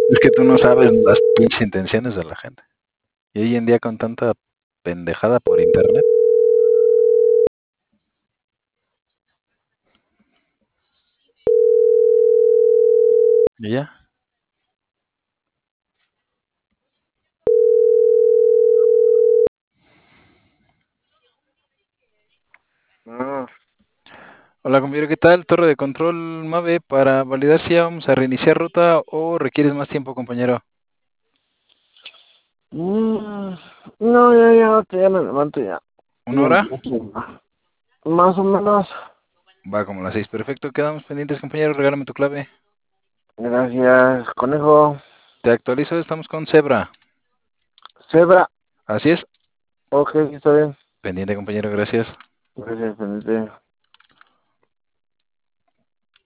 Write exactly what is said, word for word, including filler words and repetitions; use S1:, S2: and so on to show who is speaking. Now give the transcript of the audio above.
S1: Es que tú no sabes las pinches intenciones de la gente. Y hoy en día con tanta pendejada por internet, y ya.
S2: Ah,
S1: Hola, compañero, ¿qué tal? Torre de control Mave para validar si ya vamos a reiniciar ruta o requieres más tiempo, compañero.
S2: mm, no, ya, ya, ahorita ya me levanto ya.
S1: ¿Una
S2: Ya
S1: hora?
S2: empiezo. Más o menos.
S1: Va como las seis. Perfecto, quedamos pendientes, compañero. Regálame tu clave.
S2: Gracias, conejo.
S1: Te actualizo, estamos con Zebra.
S2: Zebra.
S1: Así es.
S2: Ok, está bien.
S1: Pendiente, compañero, gracias.
S2: Gracias, pendiente.